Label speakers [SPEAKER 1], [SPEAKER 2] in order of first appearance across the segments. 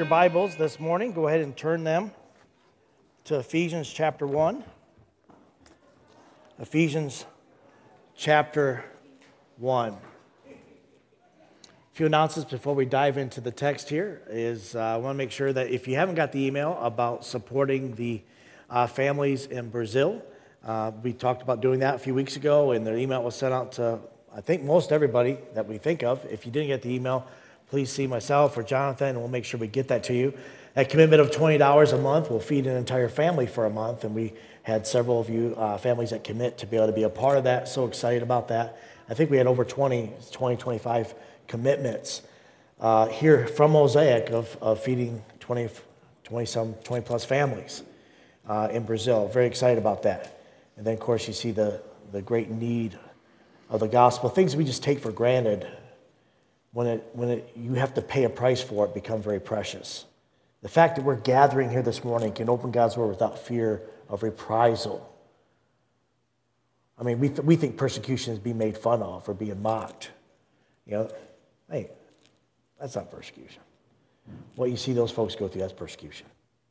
[SPEAKER 1] your Bibles this morning, go ahead and turn them to Ephesians chapter 1. Ephesians chapter 1. A few announcements before we dive into the text here is I want to make sure that if you haven't got the email about supporting the families in Brazil, we talked about doing that a few weeks ago, and the email was sent out to, I think, most everybody that we think of. If you didn't get the email, please see myself or Jonathan, and we'll make sure we get that to you. That commitment of $20 a month will feed an entire family for a month, and we had several of you families that commit to be able to be a part of that. So excited about that. I think we had over 25 commitments here from Mosaic of feeding 20 plus families in Brazil. Very excited about that. And then, of course, you see the great need of the gospel. Things we just take for granted, when you have to pay a price for it, become very precious. The fact that we're gathering here this morning can open God's word without fear of reprisal. I mean, we think persecution is being made fun of or being mocked. You know, hey, that's not persecution. What you see those folks go through, that's persecution.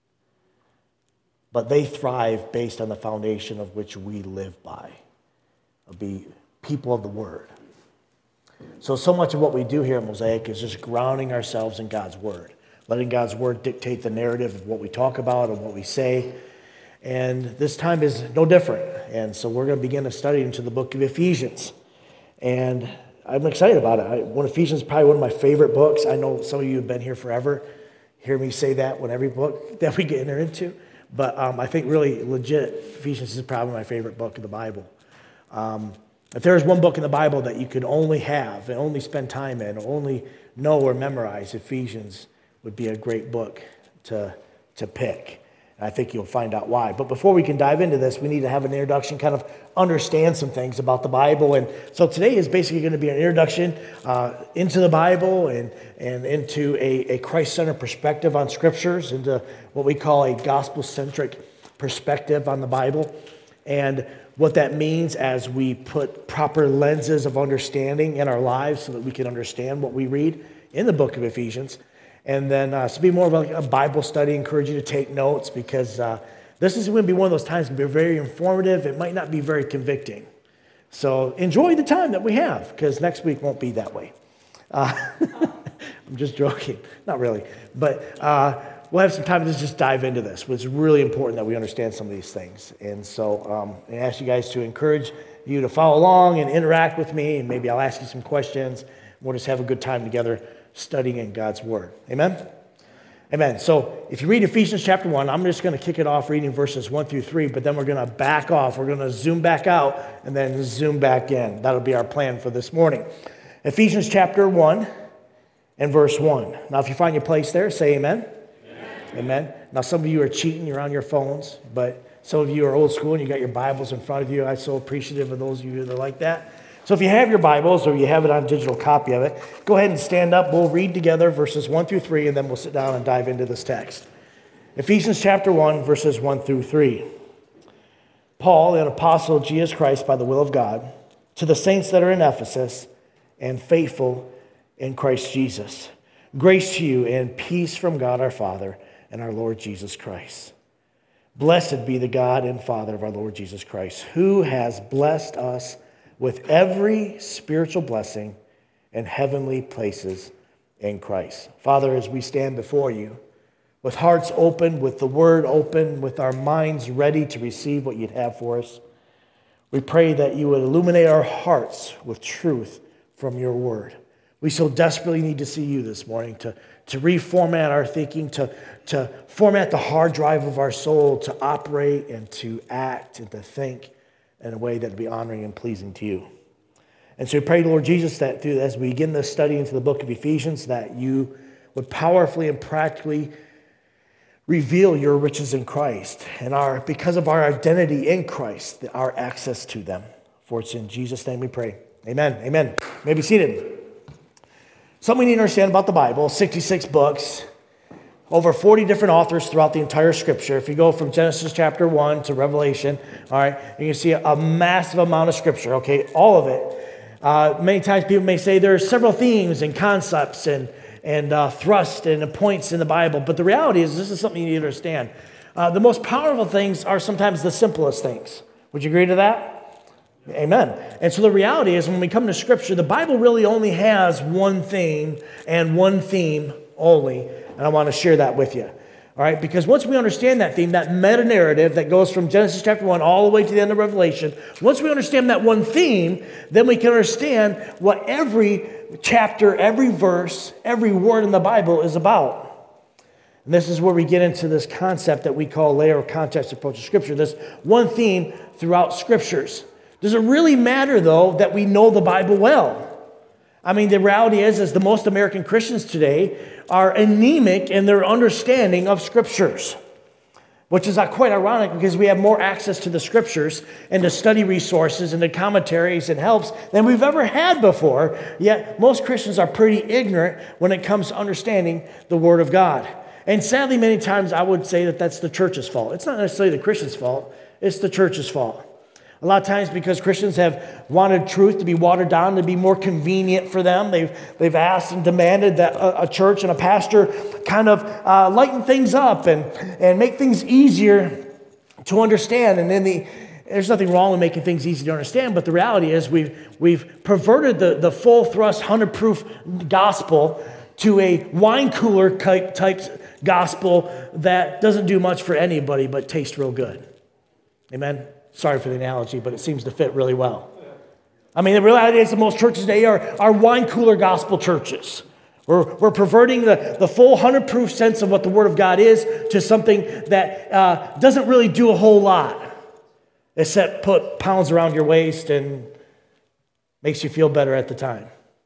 [SPEAKER 1] But they thrive based on the foundation of which we live by, of be people of the word. So much of what we do here at Mosaic is just grounding ourselves in God's word, letting God's word dictate the narrative of what we talk about and what we say. And this time is no different. And so we're going to begin a study into the book of Ephesians. And I'm excited about it. Ephesians is probably one of my favorite books. I know some of you have been here forever. Hear me say that when every book that we get into. But I think really legit, Ephesians is probably my favorite book of the Bible. If there's one book in the Bible that you could only have and only spend time in, or only know or memorize, Ephesians would be a great book to pick. And I think you'll find out why. But before we can dive into this, we need to have an introduction, kind of understand some things about the Bible. And so today is basically going to be an introduction into the Bible and into a Christ-centered perspective on Scriptures, into what we call a gospel-centric perspective on the Bible. And what that means as we put proper lenses of understanding in our lives so that we can understand what we read in the book of Ephesians. And then to be more of a Bible study, encourage you to take notes, because this is going to be one of those times that will be very informative. It might not be very convicting. So enjoy the time that we have, because next week won't be that way. I'm just joking. Not really. But we'll have some time to just dive into this. It's really important that we understand some of these things. And so I ask you guys to encourage you to follow along and interact with me, and maybe I'll ask you some questions. We'll just have a good time together studying in God's Word. Amen? Amen. So if you read Ephesians chapter 1, I'm just going to kick it off reading verses 1 through 3, but then we're going to back off. We're going to zoom back out and then zoom back in. That'll be our plan for this morning. Ephesians chapter 1 and verse 1. Now, if you find your place there, say amen. Amen. Now, some of you are cheating. You're on your phones, but some of you are old school and you got your Bibles in front of you. I'm so appreciative of those of you that are like that. So if you have your Bibles or you have it on a digital copy of it, go ahead and stand up. We'll read together verses 1 through 3, and then we'll sit down and dive into this text. Ephesians chapter 1, verses 1 through 3. Paul, an apostle of Jesus Christ by the will of God, to the saints that are in Ephesus and faithful in Christ Jesus. Grace to you and peace from God our Father and our Lord Jesus Christ. Blessed be the God and Father of our Lord Jesus Christ, who has blessed us with every spiritual blessing in heavenly places in Christ. Father, as we stand before you, with hearts open, with the word open, with our minds ready to receive what you'd have for us, we pray that you would illuminate our hearts with truth from your word. We so desperately need to see you this morning to reformat our thinking, to format the hard drive of our soul, to operate and to act and to think in a way that would be honoring and pleasing to you. And so we pray, Lord Jesus, that as we begin this study into the book of Ephesians, that you would powerfully and practically reveal your riches in Christ and because of our identity in Christ, our access to them. For it's in Jesus' name we pray. Amen. Amen. You may be seated. Something we need to understand about the Bible, 66 books, over 40 different authors throughout the entire Scripture. If you go from Genesis chapter 1 to Revelation, all right, you can see a massive amount of Scripture, okay, all of it. Many times people may say there are several themes and concepts and thrust and points in the Bible. But the reality is, this is something you need to understand. The most powerful things are sometimes the simplest things. Would you agree to that? Amen. And so the reality is, when we come to Scripture, the Bible really only has one thing and one theme only. And I want to share that with you. All right, because once we understand that theme, that meta-narrative that goes from Genesis chapter 1 all the way to the end of Revelation, once we understand that one theme, then we can understand what every chapter, every verse, every word in the Bible is about. And this is where we get into this concept that we call layer of context approach to Scripture, this one theme throughout Scriptures. Does it really matter, though, that we know the Bible well? I mean, the reality is the most American Christians today are anemic in their understanding of Scriptures, which is quite ironic because we have more access to the Scriptures and to study resources and to commentaries and helps than we've ever had before, yet most Christians are pretty ignorant when it comes to understanding the Word of God. And sadly, many times I would say that that's the church's fault. It's not necessarily the Christian's fault, it's the church's fault. A lot of times because Christians have wanted truth to be watered down, to be more convenient for them. They've asked and demanded that a church and a pastor kind of lighten things up and make things easier to understand. And then there's nothing wrong with making things easy to understand, but the reality is we've perverted the full thrust, 100-proof gospel to a wine cooler type gospel that doesn't do much for anybody but tastes real good. Amen? Sorry for the analogy, but it seems to fit really well. I mean, the reality is that most churches today are wine cooler gospel churches. We're perverting the full 100-proof sense of what the Word of God is to something that doesn't really do a whole lot, except put pounds around your waist and makes you feel better at the time.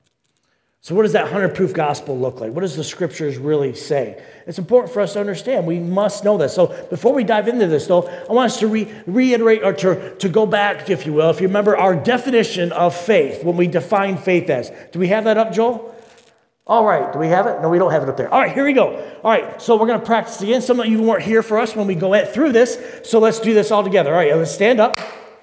[SPEAKER 1] So what does that 100-proof gospel look like? What does the Scriptures really say? It's important for us to understand. We must know this. So before we dive into this, though, I want us to reiterate or to go back, if you will, if you remember our definition of faith, when we define faith as. Do we have that up, Joel? All right. Do we have it? No, we don't have it up there. All right, here we go. All right, so we're going to practice again. Some of you weren't here for us when we go through this, so let's do this all together. All right, let's stand up.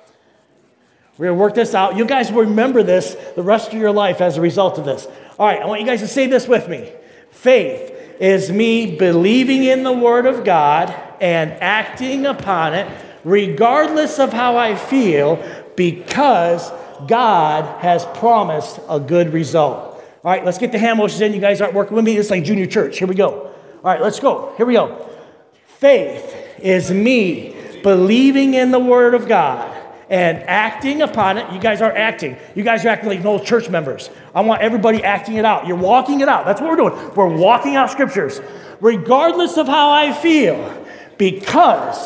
[SPEAKER 1] We're going to work this out. You guys will remember this the rest of your life as a result of this. All right, I want you guys to say this with me. Faith is me believing in the Word of God and acting upon it regardless of how I feel because God has promised a good result. All right, let's get the hand motions in. You guys aren't working with me. It's like junior church. Here we go. All right, let's go. Here we go. Faith is me believing in the Word of God and acting upon it. You guys aren't acting. You guys are acting like no church members. I want everybody acting it out. You're walking it out. That's what we're doing. We're walking out Scriptures. Regardless of how I feel, because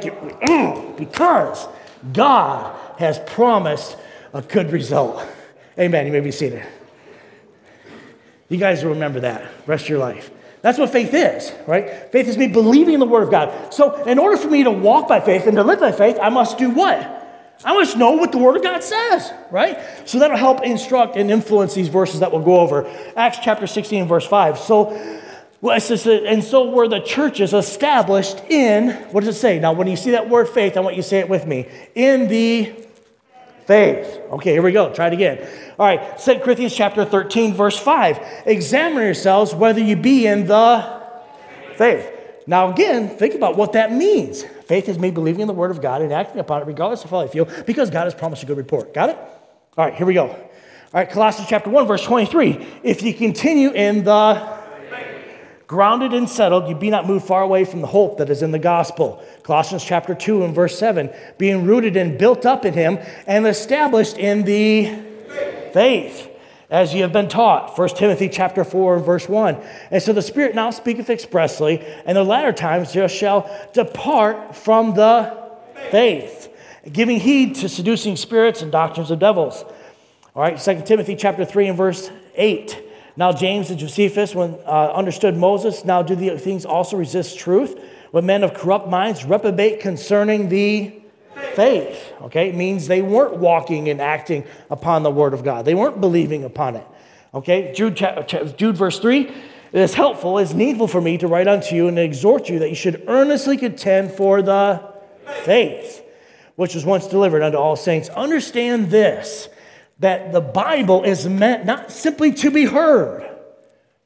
[SPEAKER 1] God has promised a good result. Amen. You may be seated. You guys will remember that rest of your life. That's what faith is, right? Faith is me believing in the Word of God. So in order for me to walk by faith and to live by faith, I must do what? I must know what the Word of God says, right? So that'll help instruct and influence these verses that we'll go over. Acts chapter 16, verse 5. And so were the churches established in, what does it say? Now, when you see that word faith, I want you to say it with me. In the faith. Okay, here we go. Try it again. All right, 2 Corinthians chapter 13, verse 5. Examine yourselves whether you be in the faith. Now, again, think about what that means. Faith is me believing in the Word of God and acting upon it regardless of how I feel because God has promised a good report. Got it? All right, here we go. All right, Colossians chapter 1, verse 23. If you continue in the grounded and settled, you be not moved far away from the hope that is in the gospel. Colossians chapter 2 and verse 7. Being rooted and built up in Him and established in the faith as ye have been taught. 1 Timothy chapter 4 and verse 1. And so the Spirit now speaketh expressly, and the latter times there shall depart from the faith, giving heed to seducing spirits and doctrines of devils. All right, 2 Timothy chapter 3 and verse 8. Now James and Josephus, when understood Moses, now do the things also resist truth, when men of corrupt minds reprobate concerning the faith. Okay, it means they weren't walking and acting upon the Word of God. They weren't believing upon it. Okay, Jude verse 3, it is helpful, it is needful for me to write unto you and exhort you that you should earnestly contend for the faith, which was once delivered unto all saints. Understand this, that the Bible is meant not simply to be heard,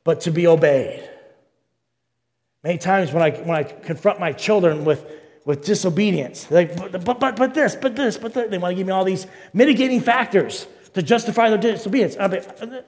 [SPEAKER 1] but to be obeyed. Many times when I confront my children with disobedience, they're like, but this, they want to give me all these mitigating factors to justify their disobedience. And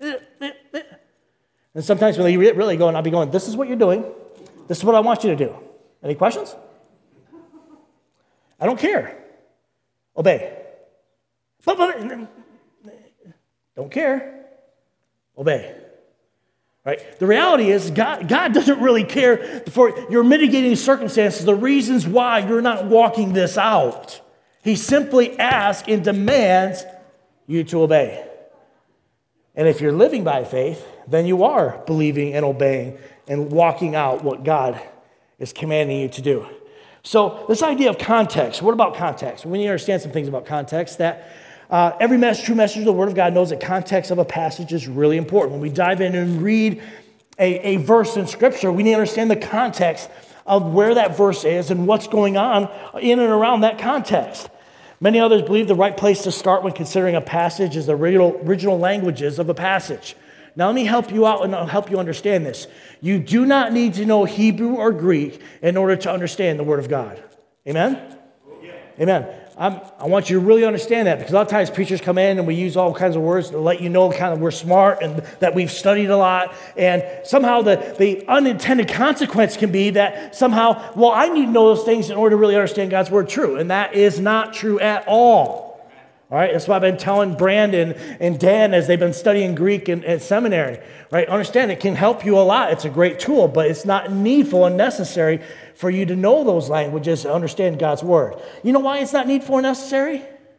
[SPEAKER 1] sometimes when they really go, and I'll be going, this is what you're doing. This is what I want you to do. Any questions? I don't care. Obey. But don't care. Obey. Right? The reality is God doesn't really care for your mitigating circumstances, the reasons why you're not walking this out. He simply asks and demands you to obey. And if you're living by faith, then you are believing and obeying and walking out what God is commanding you to do. So this idea of context, what about context? We need to understand some things about context, that every true messenger of the Word of God knows that context of a passage is really important. When we dive in and read a verse in Scripture, we need to understand the context of where that verse is and what's going on in and around that context. Many others believe the right place to start when considering a passage is the original languages of a passage. Now, let me help you out and I'll help you understand this. You do not need to know Hebrew or Greek in order to understand the Word of God. Amen? Yeah. Amen. I want you to really understand that, because a lot of times preachers come in and we use all kinds of words to let you know kind of we're smart and that we've studied a lot. And somehow the unintended consequence can be that somehow, well, I need to know those things in order to really understand God's Word true. And that is not true at all. All right, that's why I've been telling Brandon and Dan as they've been studying Greek at seminary, right? Understand it can help you a lot. It's a great tool, but it's not needful and necessary for you to know those languages and understand God's Word. You know why it's not needful or necessary?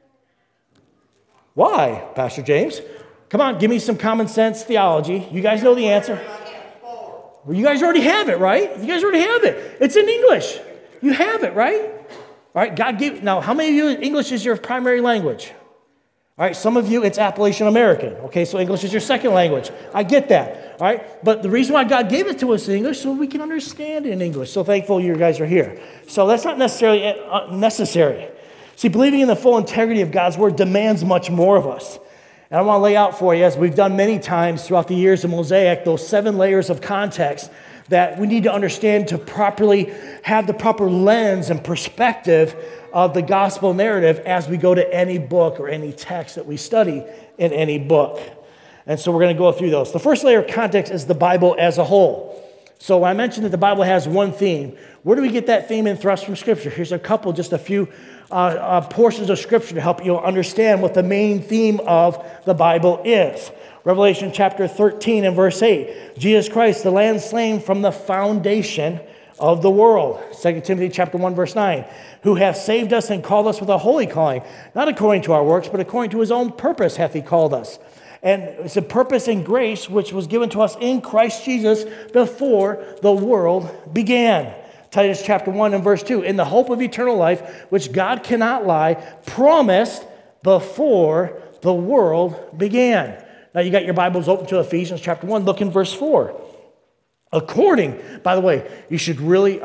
[SPEAKER 1] Why, Pastor James? Come on, give me some common sense theology. You guys know the answer. Well, you guys already have it, right? You guys already have it. It's in English. You have it, right? All right, God gave. Now, how many of you, English is your primary language? All right, some of you, it's Appalachian American. Okay, so English is your second language. I get that. All right, but the reason why God gave it to us in English so we can understand it in English. So thankful you guys are here. So that's not necessarily necessary. See, believing in the full integrity of God's Word demands much more of us. And I want to lay out for you, as we've done many times throughout the years of Mosaic, those 7 layers of context that we need to understand to properly have the proper lens and perspective of the gospel narrative as we go to any book or any text that we study in any book. And so we're going to go through those. The first layer of context is the Bible as a whole. So I mentioned that the Bible has one theme. Where do we get that theme and thrust from Scripture? Here's just a few portions of Scripture to help you understand what the main theme of the Bible is. Revelation chapter 13 and verse 8. Jesus Christ, the Lamb slain from the foundation of the world. 2 Timothy chapter 1 verse 9. Who hath saved us and called us with a holy calling, not according to our works, but according to his own purpose hath he called us. And it's a purpose and grace which was given to us in Christ Jesus before the world began. Titus chapter 1 and verse 2. In the hope of eternal life, which God cannot lie, promised before the world began. Now you got your Bibles open to Ephesians chapter 1. Look in verse 4. According, by the way, you should really,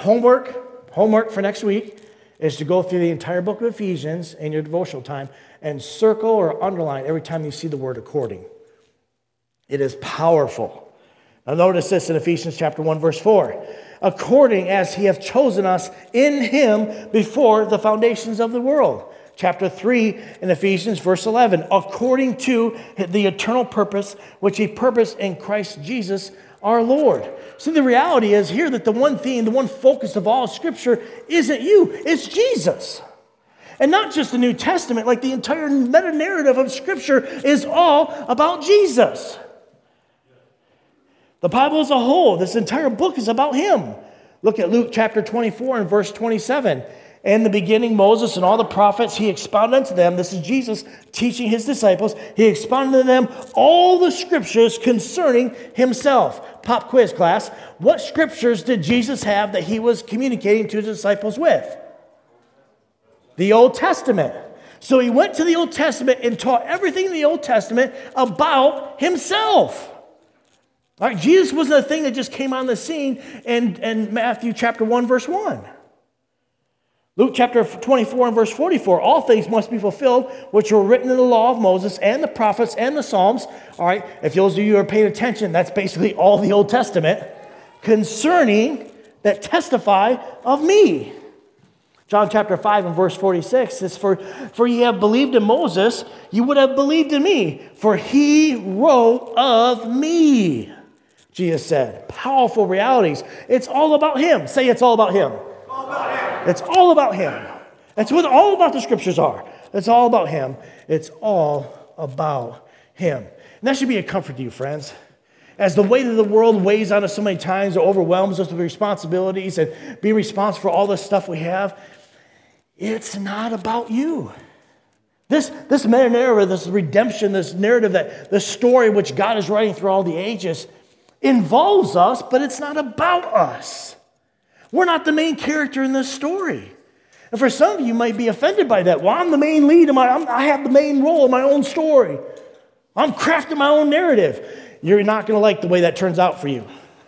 [SPEAKER 1] homework for next week is to go through the entire book of Ephesians in your devotional time and circle or underline every time you see the word according. It is powerful. Now notice this in Ephesians chapter 1 verse 4. According as he hath chosen us in him before the foundations of the world. Chapter 3 in Ephesians verse 11. According to the eternal purpose which he purposed in Christ Jesus our Lord. See, the reality is here that the one theme, the one focus of all Scripture isn't you, it's Jesus. And not just the New Testament, like the entire meta-narrative of Scripture is all about Jesus. The Bible as a whole, this entire book is about him. Look at Luke chapter 24 and verse 27. In the beginning, Moses and all the prophets, he expounded unto them, this is Jesus teaching his disciples, he expounded to them all the scriptures concerning himself. Pop quiz class, what scriptures did Jesus have that he was communicating to his disciples with? The Old Testament. So he went to the Old Testament and taught everything in the Old Testament about himself. All right, Jesus wasn't a thing that just came on the scene in Matthew chapter 1, verse 1. Luke chapter 24 and verse 44, all things must be fulfilled, which were written in the law of Moses and the prophets and the Psalms. All right, if those of you are paying attention, that's basically all the Old Testament concerning that testify of me. John chapter 5 and verse 46 says, For ye have believed in Moses, you would have believed in me, for he wrote of me. Jesus said, powerful realities. It's all about him. Say it's all about him.
[SPEAKER 2] All about him.
[SPEAKER 1] It's all about him. That's what all about the scriptures are. It's all about him. It's all about him. And that should be a comfort to you, friends. As the weight of the world weighs on us so many times, it overwhelms us with responsibilities and being responsible for all this stuff we have, it's not about you. This narrative, this redemption, this narrative, that the story which God is writing through all the ages involves us, but it's not about us. We're not the main character in this story. And for some of you, you might be offended by that. Well, I'm the main lead. I have the main role in my own story. I'm crafting my own narrative. You're not going to like the way that turns out for you.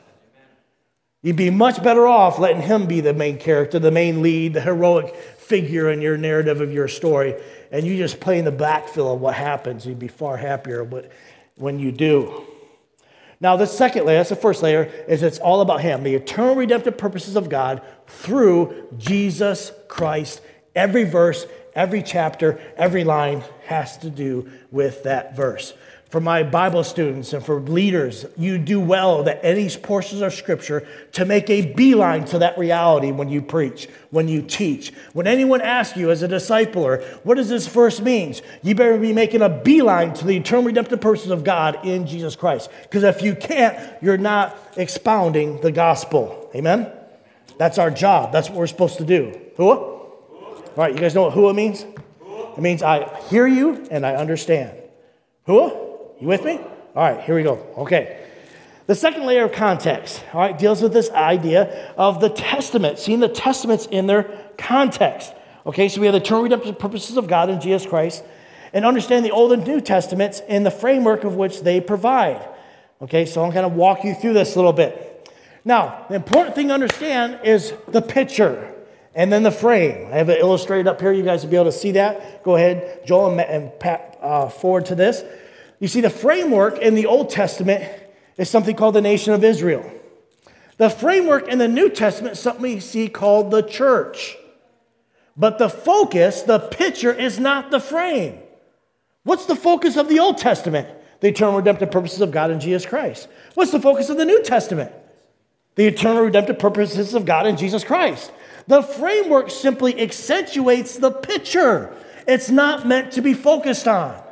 [SPEAKER 1] You'd be much better off letting him be the main character, the main lead, the heroic figure in your narrative of your story, and you just play in the backfill of what happens. You'd be far happier when you do. Now, the second layer, that's the first layer, is it's all about him, the eternal redemptive purposes of God through Jesus Christ. Every verse, every chapter, every line has to do with that verse. For my Bible students and for leaders, you do well that any portions of Scripture to make a beeline to that reality when you preach, when you teach. When anyone asks you as a discipler, what does this verse mean? You better be making a beeline to the eternal redemptive purposes of God in Jesus Christ. Because if you can't, you're not expounding the gospel. Amen? That's our job. That's what we're supposed to do. Hua? All right, you guys know what hua means? It means I hear you and I understand. Hua? You with me? All right, here we go. Okay. The second layer of context, all right, deals with this idea of the Testament, seeing the Testaments in their context. Okay, so we have the eternal redemptive purposes of God in Jesus Christ and understand the Old and New Testaments in the framework of which they provide. Okay, so I'm going to walk you through this a little bit. Now, the important thing to understand is the picture and then the frame. I have it illustrated up here. You guys will be able to see that. Go ahead, Joel and Pat, forward to this. You see, the framework in the Old Testament is something called the nation of Israel. The framework in the New Testament is something we see called the church. But the focus, the picture, is not the frame. What's the focus of the Old Testament? The eternal redemptive purposes of God in Jesus Christ. What's the focus of the New Testament? The eternal redemptive purposes of God in Jesus Christ. The framework simply accentuates the picture. It's not meant to be focused on.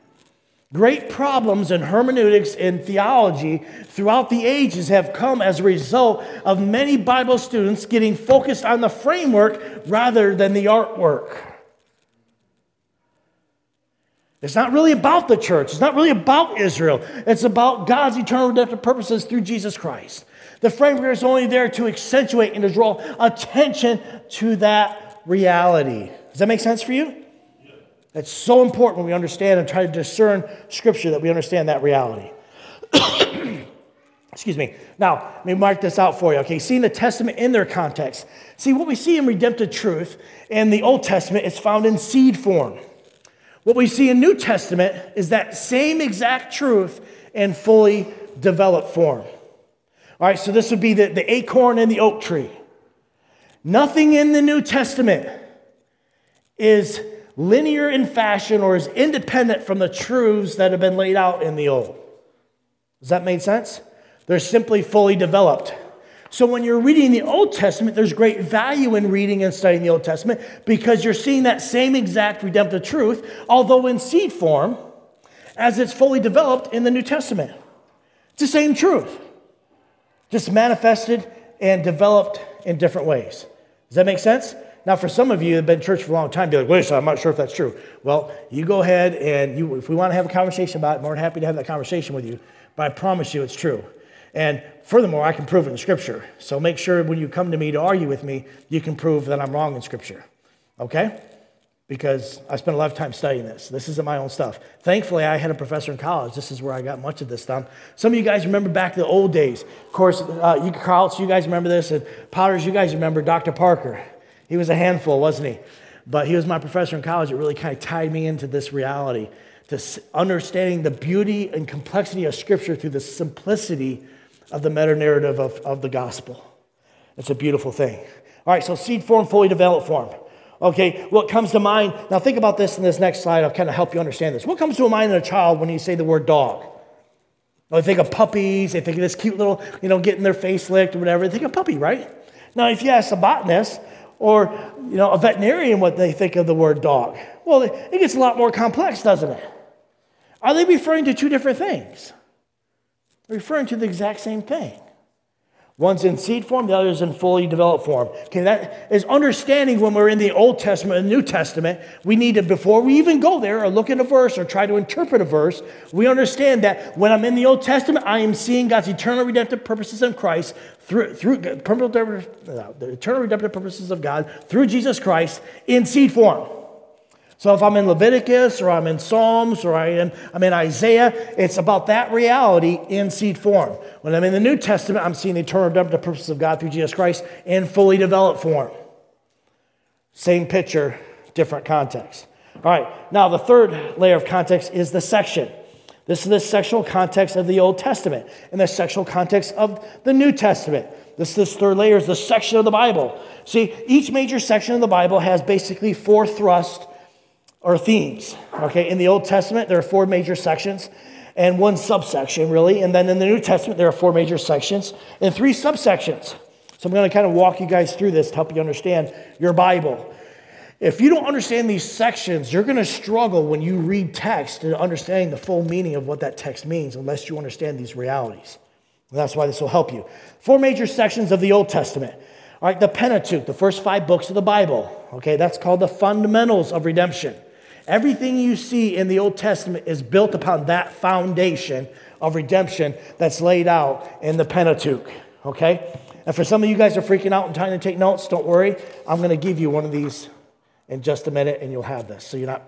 [SPEAKER 1] Great problems in hermeneutics and theology throughout the ages have come as a result of many Bible students getting focused on the framework rather than the artwork. It's not really about the church. It's not really about Israel. It's about God's eternal redemptive purposes through Jesus Christ. The framework is only there to accentuate and to draw attention to that reality. Does that make sense for you? It's so important when we understand and try to discern Scripture that we understand that reality. Excuse me. Now, let me mark this out for you. Okay, seeing the Testament in their context. See, what we see in redemptive truth in the Old Testament is found in seed form. What we see in New Testament is that same exact truth in fully developed form. All right, so this would be the acorn and the oak tree. Nothing in the New Testament is linear in fashion or is independent from the truths that have been laid out in the Old. Does that make sense? They're simply fully developed. So when you're reading the Old Testament, there's great value in reading and studying the Old Testament because you're seeing that same exact redemptive truth, although in seed form, as it's fully developed in the New Testament. It's the same truth, just manifested and developed in different ways. Does that make sense? Now, for some of you who have been in church for a long time, be like, wait a second, I'm not sure if that's true. Well, you go ahead and if we want to have a conversation about it, I'm more than happy to have that conversation with you. But I promise you it's true. And furthermore, I can prove it in Scripture. So make sure when you come to me to argue with me, you can prove that I'm wrong in Scripture. Okay? Because I spent a lot of time studying this. This isn't my own stuff. Thankfully, I had a professor in college. This is where I got much of this stuff. Some of you guys remember back to the old days. Of course, you Carlts, you guys remember this. And Potters, you guys remember Dr. Parker. He was a handful, wasn't he? But he was my professor in college. It really kind of tied me into this reality, to understanding the beauty and complexity of Scripture through the simplicity of the meta-narrative of the gospel. It's a beautiful thing. All right, so seed form, fully developed form. Okay, what comes to mind? Now think about this in this next slide. I'll kind of help you understand this. What comes to mind in a child when you say the word dog? Well, they think of puppies. They think of this cute little, getting their face licked or whatever. They think of puppy, right? Now, if you ask a botanist or, a veterinarian what they think of the word dog, well, it gets a lot more complex, doesn't it? Are they referring to two different things? They're referring to the exact same thing. One's in seed form, the other's in fully developed form. Okay, that is understanding when we're in the Old Testament and New Testament. We need to, before we even go there or look at a verse or try to interpret a verse, we understand that when I'm in the Old Testament, I am seeing God's eternal redemptive purposes in Christ through the eternal redemptive purposes of God through Jesus Christ in seed form. So if I'm in Leviticus or I'm in Psalms or I'm in Isaiah, it's about that reality in seed form. When I'm in the New Testament, I'm seeing the eternal redemptive purposes of God through Jesus Christ in fully developed form. Same picture, different context. All right, now the third layer of context is the section. This is the sectional context of the Old Testament and the sectional context of the New Testament. This third layer is the section of the Bible. See, each major section of the Bible has basically four thrusts or themes. Okay, in the Old Testament, there are four major sections and one subsection, really. And then in the New Testament, there are four major sections and three subsections. So I'm going to kind of walk you guys through this to help you understand your Bible. If you don't understand these sections, you're going to struggle when you read text to understanding the full meaning of what that text means unless you understand these realities. And that's why this will help you. Four major sections of the Old Testament. All right, the Pentateuch, the first 5 books of the Bible. Okay, that's called the fundamentals of redemption. Everything you see in the Old Testament is built upon that foundation of redemption that's laid out in the Pentateuch, okay? And for some of you guys who are freaking out and trying to take notes, don't worry. I'm going to give you one of these in just a minute, and you'll have this. So you're not.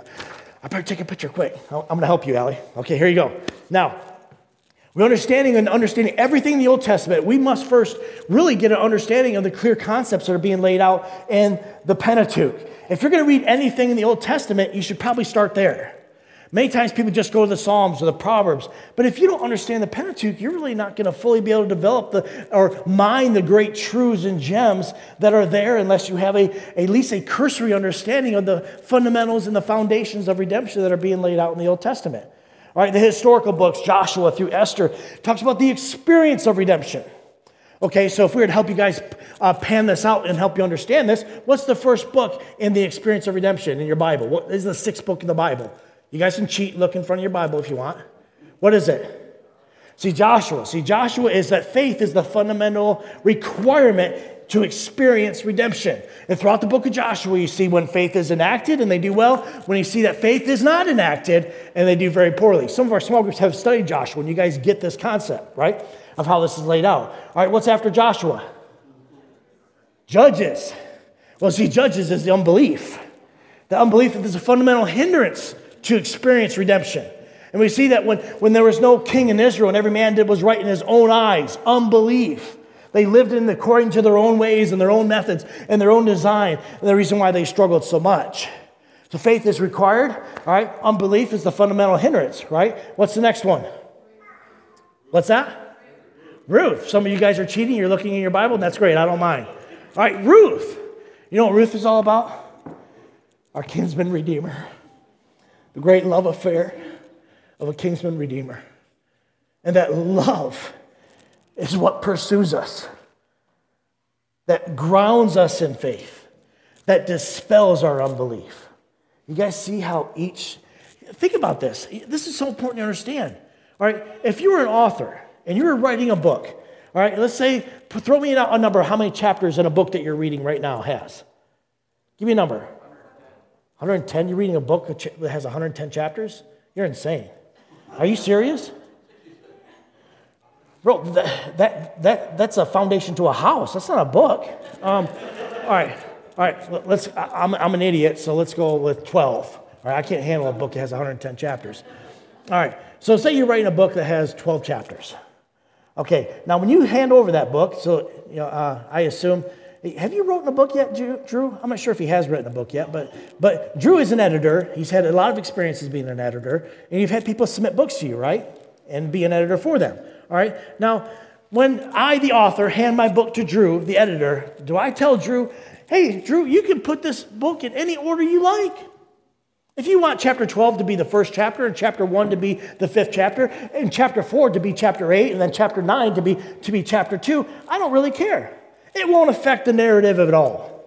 [SPEAKER 1] I better take a picture quick. I'm going to help you, Allie. Okay, here you go. Now, we're understanding everything in the Old Testament. We must first really get an understanding of the clear concepts that are being laid out in the Pentateuch. If you're going to read anything in the Old Testament, you should probably start there. Many times people just go to the Psalms or the Proverbs. But if you don't understand the Pentateuch, you're really not going to fully be able to develop or mine the great truths and gems that are there unless you have at least a cursory understanding of the fundamentals and the foundations of redemption that are being laid out in the Old Testament. All right, the historical books, Joshua through Esther, talks about the experience of redemption. Okay, so if we were to help you guys pan this out and help you understand this, what's the first book in the experience of redemption in your Bible? What is the 6th book in the Bible? You guys can cheat, look in front of your Bible if you want. What is it? Joshua is that faith is the fundamental requirement to experience redemption. And throughout the book of Joshua, you see when faith is enacted and they do well, when you see that faith is not enacted and they do very poorly. Some of our small groups have studied Joshua, and you guys get this concept, right, of how this is laid out. All right, what's after Joshua? Judges. Well, see, Judges is the unbelief. The unbelief that there's a fundamental hindrance to experience redemption. And we see that when there was no king in Israel and every man did was right in his own eyes, unbelief. They lived according to their own ways and their own methods and their own design, and the reason why they struggled so much. So faith is required, all right? Unbelief is the fundamental hindrance, right? What's the next one? What's that? Ruth. Some of you guys are cheating. You're looking in your Bible, and that's great. I don't mind. All right, Ruth. You know what Ruth is all about? Our kinsman redeemer. The great love affair of a kinsman redeemer. And that love is what pursues us, that grounds us in faith, that dispels our unbelief. You guys see how think about this. This is so important to understand. All right, if you were an author and you were writing a book, all right, let's say, throw me a number, how many chapters in a book that you're reading right now has? Give me a number. 110? You're reading a book that has 110 chapters? You're insane. Are you serious? Bro, that's a foundation to a house. That's not a book. All right. I'm an idiot, so let's go with 12. All right, I can't handle a book that has 110 chapters. All right, so say you're writing a book that has 12 chapters. Okay, now when you hand over that book, so I assume Have you written a book yet, Drew? I'm not sure if he has written a book yet, but Drew is an editor. He's had a lot of experiences being an editor, and you've had people submit books to you, right? And be an editor for them, all right? Now, when I, the author, hand my book to Drew, the editor, do I tell Drew, hey, Drew, you can put this book in any order you like? If you want chapter 12 to be the first chapter, and chapter 1 to be the fifth chapter, and chapter 4 to be chapter 8, and then chapter 9 to be chapter 2, I don't really care. It won't affect the narrative at all.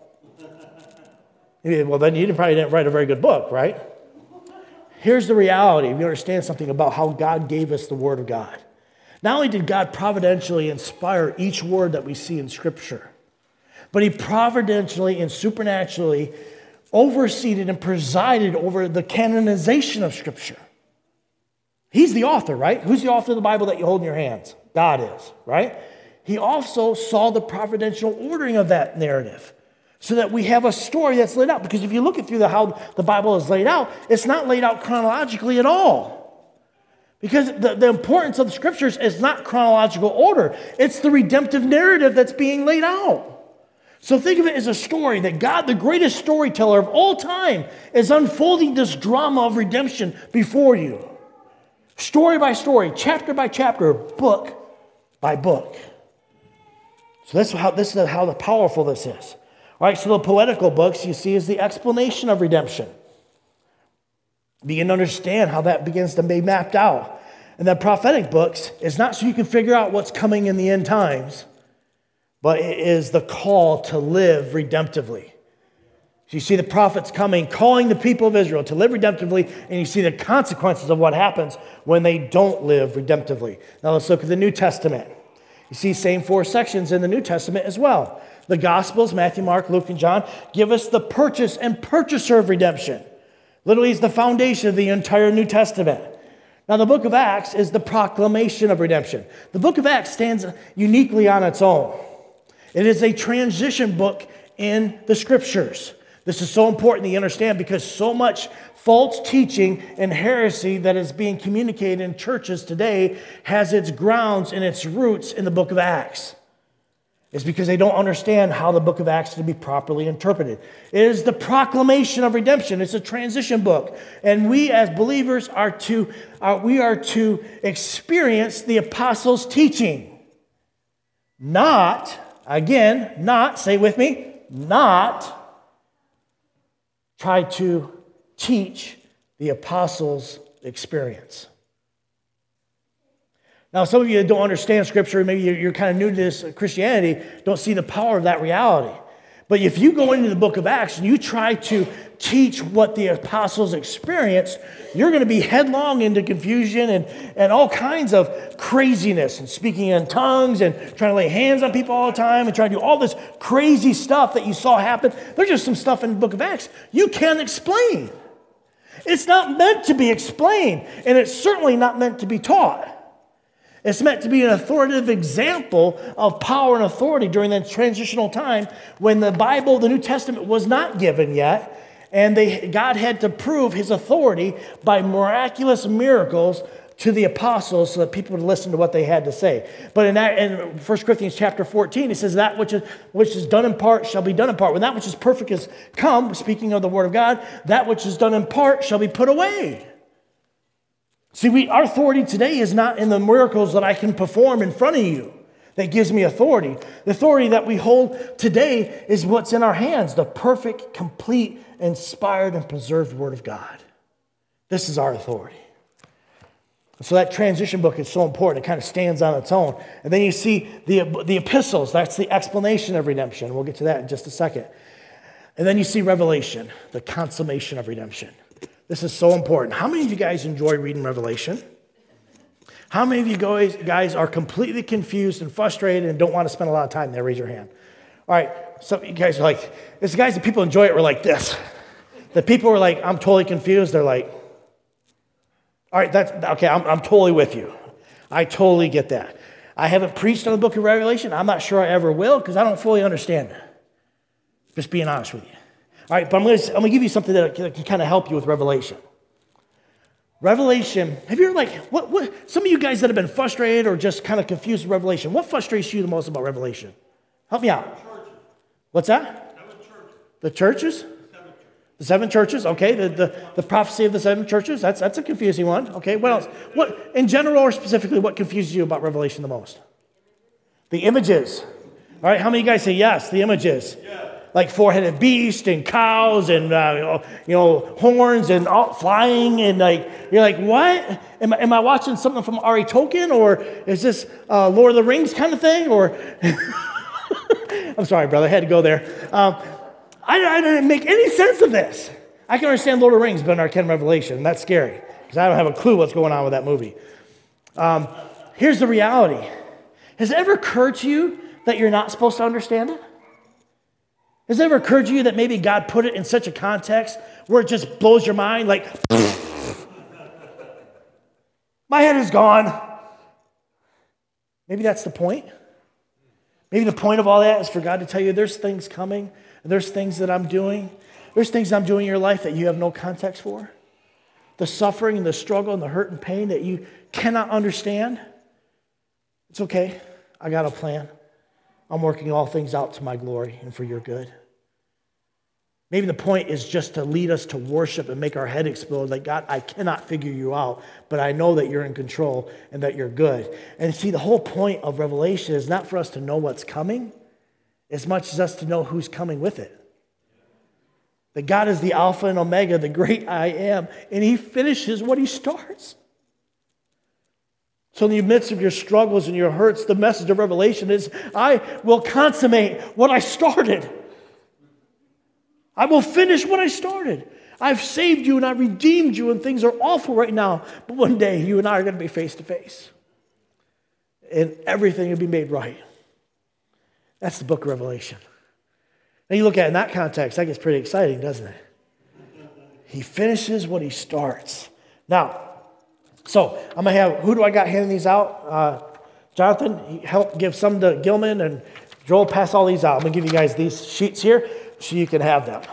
[SPEAKER 1] Well, then you probably didn't write a very good book, right? Here's the reality. We understand something about how God gave us the Word of God. Not only did God providentially inspire each word that we see in Scripture, but He providentially and supernaturally overseed and presided over the canonization of Scripture. He's the author, right? Who's the author of the Bible that you hold in your hands? God is, right? He also saw the providential ordering of that narrative so that we have a story that's laid out. Because if you look at through how the Bible is laid out, it's not laid out chronologically at all. Because the importance of the Scriptures is not chronological order. It's the redemptive narrative that's being laid out. So think of it as a story that God, the greatest storyteller of all time, is unfolding this drama of redemption before you. Story by story, chapter by chapter, book by book. So this is how powerful this is. All right, so the poetical books you see is the explanation of redemption. Begin to understand how that begins to be mapped out. And the prophetic books is not so you can figure out what's coming in the end times, but it is the call to live redemptively. So you see the prophets coming, calling the people of Israel to live redemptively, and you see the consequences of what happens when they don't live redemptively. Now let's look at the New Testament. You see same 4 sections in the New Testament as well. The Gospels, Matthew, Mark, Luke, and John, give us the purchase and purchaser of redemption. Literally is the foundation of the entire New Testament. Now the book of Acts is the proclamation of redemption. The book of Acts stands uniquely on its own. It is a transition book in the Scriptures. This is so important that you understand because so much false teaching and heresy that is being communicated in churches today has its grounds and its roots in the book of Acts. It's because they don't understand how the book of Acts is to be properly interpreted. It is the proclamation of redemption. It's a transition book. And we as believers are to experience the apostles' teaching. Not, say with me, not try to teach the apostles' experience. Now, some of you that don't understand Scripture, maybe you're kind of new to this Christianity, don't see the power of that reality. But if you go into the book of Acts and you try to teach what the apostles experienced, you're going to be headlong into confusion and all kinds of craziness and speaking in tongues and trying to lay hands on people all the time and trying to do all this crazy stuff that you saw happen. There's just some stuff in the book of Acts you can't explain. It's not meant to be explained, and it's certainly not meant to be taught. It's meant to be an authoritative example of power and authority during that transitional time when the Bible, the New Testament, was not given yet, and God had to prove His authority by miraculous miracles to the apostles so that people would listen to what they had to say. But in 1 Corinthians chapter 14, it says, that which is done in part shall be done in part. When that which is perfect is come, speaking of the Word of God, that which is done in part shall be put away. See, our authority today is not in the miracles that I can perform in front of you that gives me authority. The authority that we hold today is what's in our hands, the perfect, complete, inspired, and preserved Word of God. This is our authority. So that transition book is so important. It kind of stands on its own. And then you see the epistles. That's the explanation of redemption. We'll get to that in just a second. And then you see Revelation, the consummation of redemption. This is so important. How many of you guys enjoy reading Revelation? How many of you guys are completely confused and frustrated and don't want to spend a lot of time there? Raise your hand. All right, some of you guys are like, there's guys that people enjoy it were like this. The people were like, I'm totally confused. They're like, all right, that's okay, I'm totally with you. I totally get that. I haven't preached on the book of Revelation. I'm not sure I ever will because I don't fully understand it. Just being honest with you. All right, but I'm going to give you something that can kind of help you with Revelation. Revelation, have you ever what some of you guys that have been frustrated or just kind of confused with Revelation, what frustrates you the most about Revelation? Help me out. What's that? The churches? The 7 churches, okay. The prophecy of the 7 churches, that's a confusing one. Okay, what else? What, in general or specifically, what confuses you about Revelation the most? The images. All right, how many of you guys say yes, the images? Yeah. Like 4-headed beast and cows and horns and all flying and you're like, what? Am I watching something from Ari Tolkien, or is this Lord of the Rings kind of thing? Or I'm sorry, brother, I had to go there. I didn't make any sense of this. I can understand Lord of the Rings, but I can't Revelation, and that's scary because I don't have a clue what's going on with that movie. Here's the reality. Has it ever occurred to you that you're not supposed to understand it? Has it ever occurred to you that maybe God put it in such a context where it just blows your mind? Like, my head is gone. Maybe that's the point. Maybe the point of all that is for God to tell you there's things coming, and there's things that I'm doing. There's things I'm doing in your life that you have no context for. The suffering and the struggle and the hurt and pain that you cannot understand. It's okay. I got a plan. I'm working all things out to my glory and for your good. Maybe the point is just to lead us to worship and make our head explode. Like, God, I cannot figure you out, but I know that you're in control and that you're good. And see, the whole point of Revelation is not for us to know what's coming as much as us to know who's coming with it. That God is the Alpha and Omega, the great I am, and he finishes what he starts. So in the midst of your struggles and your hurts, the message of Revelation is, I will consummate what I started. I will finish what I started. I've saved you and I've redeemed you, and things are awful right now. But one day, you and I are going to be face to face. And everything will be made right. That's the book of Revelation. Now you look at it in that context, that gets pretty exciting, doesn't it? He finishes what he starts. Now, so I'm going to have, who do I got handing these out? Jonathan, help give some to Gilman, and Joel, pass all these out. I'm going to give you guys these sheets here so you can have them.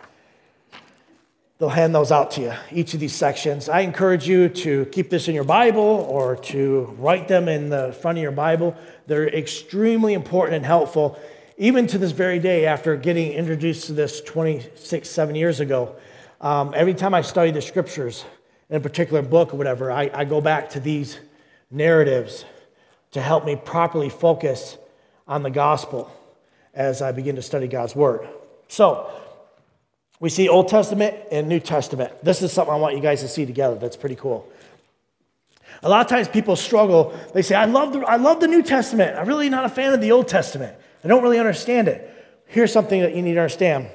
[SPEAKER 1] They'll hand those out to you, each of these sections. I encourage you to keep this in your Bible or to write them in the front of your Bible. They're extremely important and helpful, even to this very day after getting introduced to this 7 years ago. Every time I study the scriptures, in a particular book or whatever, I go back to these narratives to help me properly focus on the gospel as I begin to study God's word. So, we see Old Testament and New Testament. This is something I want you guys to see together. That's pretty cool. A lot of times people struggle. They say, I love the New Testament. I'm really not a fan of the Old Testament. I don't really understand it. Here's something that you need to understand.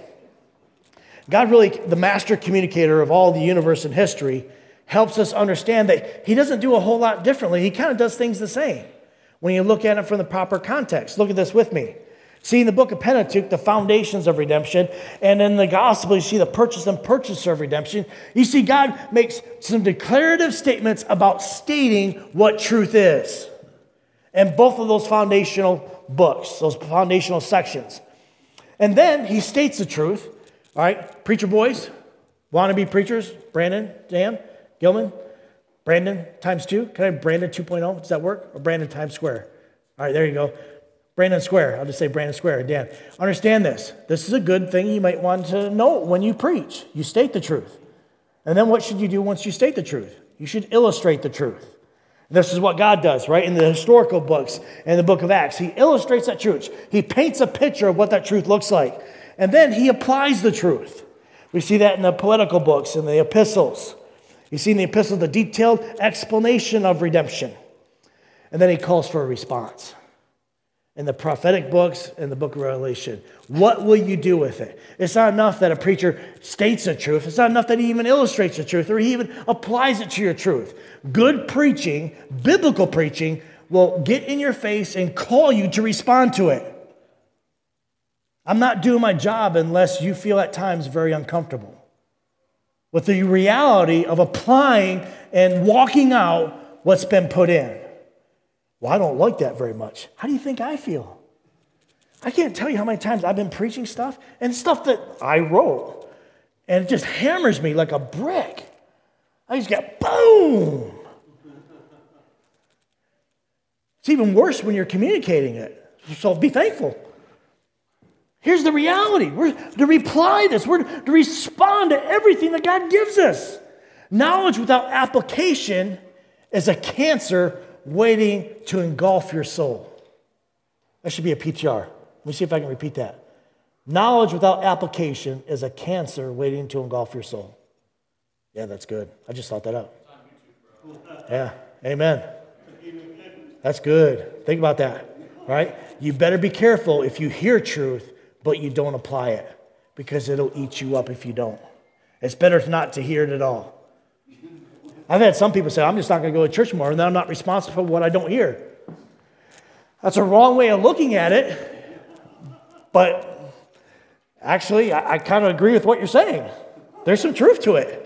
[SPEAKER 1] God really, the master communicator of all the universe and history, helps us understand that he doesn't do a whole lot differently. He kind of does things the same when you look at it from the proper context. Look at this with me. See, in the book of Pentateuch, the foundations of redemption, and in the gospel, you see the purchase and purchaser of redemption. You see God makes some declarative statements about stating what truth is. And both of those foundational books, those foundational sections. And then he states the truth. All right, preacher boys, wannabe preachers, Brandon, Dan, Gilman, Brandon times 2. Can I have Brandon 2.0? Does that work? Or Brandon times square? All right, there you go. Brandon Square. I'll just say Brandon Square. Dan, understand this. This is a good thing you might want to know when you preach. You state the truth. And then what should you do once you state the truth? You should illustrate the truth. And this is what God does, right? In the historical books and the book of Acts, he illustrates that truth. He paints a picture of what that truth looks like. And then he applies the truth. We see that in the poetical books and the epistles. You see in the epistles the detailed explanation of redemption. And then he calls for a response. In the prophetic books and the book of Revelation, what will you do with it? It's not enough that a preacher states the truth. It's not enough that he even illustrates the truth or he even applies it to your truth. Good preaching, biblical preaching, will get in your face and call you to respond to it. I'm not doing my job unless you feel at times very uncomfortable with the reality of applying and walking out what's been put in. Well, I don't like that very much. How do you think I feel? I can't tell you how many times I've been preaching stuff and stuff that I wrote, and it just hammers me like a brick. I just get boom. It's even worse when you're communicating it. So be thankful. Here's the reality. We're to reply this. We're to respond to everything that God gives us. Knowledge without application is a cancer waiting to engulf your soul. That should be a PTR. Let me see if I can repeat that. Knowledge without application is a cancer waiting to engulf your soul. Yeah, that's good. I just thought that up. Yeah, amen. That's good. Think about that, right? You better be careful if you hear truth, but you don't apply it, because it'll eat you up if you don't. It's better not to hear it at all. I've had some people say, I'm just not going to go to church more, and then I'm not responsible for what I don't hear. That's a wrong way of looking at it, but actually, I kind of agree with what you're saying. There's some truth to it.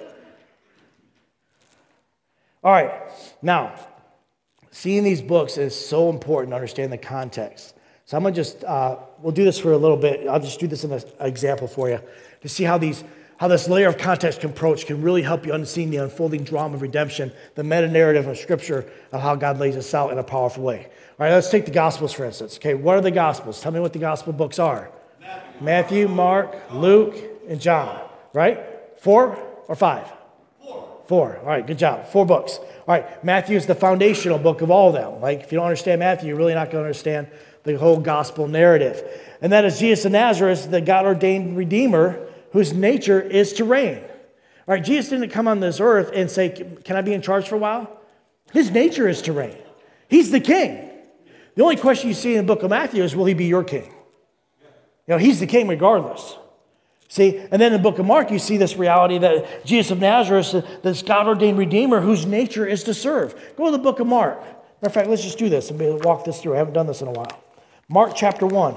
[SPEAKER 1] All right, now, seeing these books is so important to understand the context. So I'm going to just, we'll do this for a little bit. I'll just do this in an example for you to see how this layer of context approach can really help you understand the unfolding drama of redemption, the meta-narrative of Scripture of how God lays this out in a powerful way. All right, let's take the Gospels, for instance. Okay, what are the Gospels? Tell me what the Gospel books are. Matthew, Mark, Luke, and John, right? 4 or 5? 4. All right, good job. 4 books. All right, Matthew is the foundational book of all of them. Like, if you don't understand Matthew, you're really not going to understand the whole gospel narrative. And that is Jesus of Nazareth, the God-ordained Redeemer, whose nature is to reign. All right, Jesus didn't come on this earth and say, can I be in charge for a while? His nature is to reign. He's the king. The only question you see in the book of Matthew is, will he be your king? You know, he's the king regardless. See, and then in the book of Mark, you see this reality that Jesus of Nazareth, this God-ordained Redeemer whose nature is to serve. Go to the book of Mark. Matter of fact, let's just do this and walk this through. I haven't done this in a while. Mark chapter 1.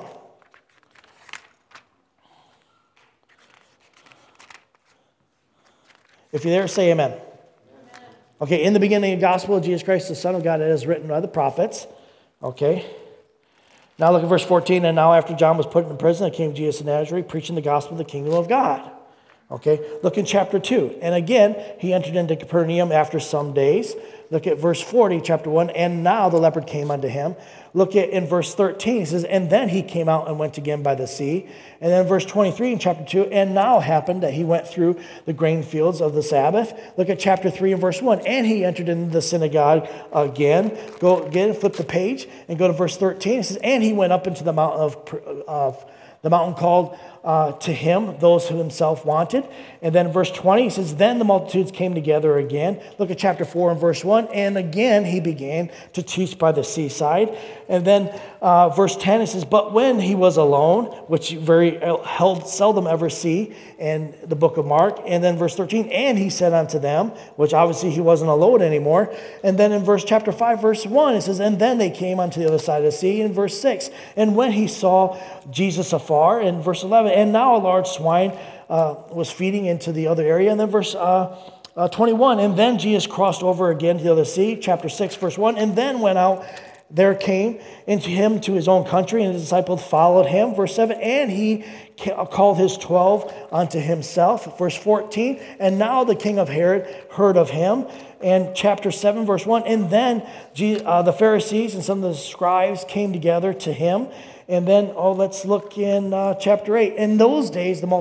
[SPEAKER 1] If you're there, say amen. Okay, in the beginning of the gospel of Jesus Christ, the Son of God, as written by the prophets. Okay. Now look at verse 14. And now after John was put in prison, there came Jesus of Nazareth, preaching the gospel of the kingdom of God. Okay, look in chapter 2. And again, he entered into Capernaum after some days. Look at verse 40, chapter 1. And now the leopard came unto him. Look at in verse 13. He says, and then he came out and went again by the sea. And then verse 23 in chapter 2. And now happened that he went through the grain fields of the Sabbath. Look at chapter 3 and verse 1. And he entered into the synagogue again. Go again, flip the page, and go to verse 13. It says, and he went up into the mountain of the mountain called to him those who himself wanted. And then verse 20, he says, then the multitudes came together again. Look at chapter 4 and verse 1. And again he began to teach by the seaside. And then verse 10, it says, but when he was alone, which you seldom ever see in the book of Mark. And then verse 13, and he said unto them, which obviously he wasn't alone anymore. And then in chapter 5, verse 1, it says, and then they came unto the other side of the sea. In verse 6, and when he saw Jesus afar, in verse 11, and now a large swine was feeding into the other area. And then verse 21, and then Jesus crossed over again to the other sea, chapter 6, verse 1, and then went out. There came into him to his own country, and his disciples followed him. Verse 7, and he called his 12 unto himself. Verse 14, and now the king of Herod heard of him. And chapter 7, verse 1, and then the Pharisees and some of the scribes came together to him. And then, let's look in chapter 8. In those days, the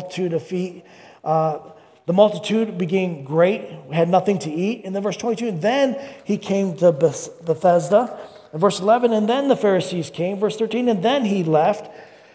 [SPEAKER 1] multitude became great, had nothing to eat. And then verse 22, and then he came to Bethesda. And verse 11, and then the Pharisees came. Verse 13, and then he left.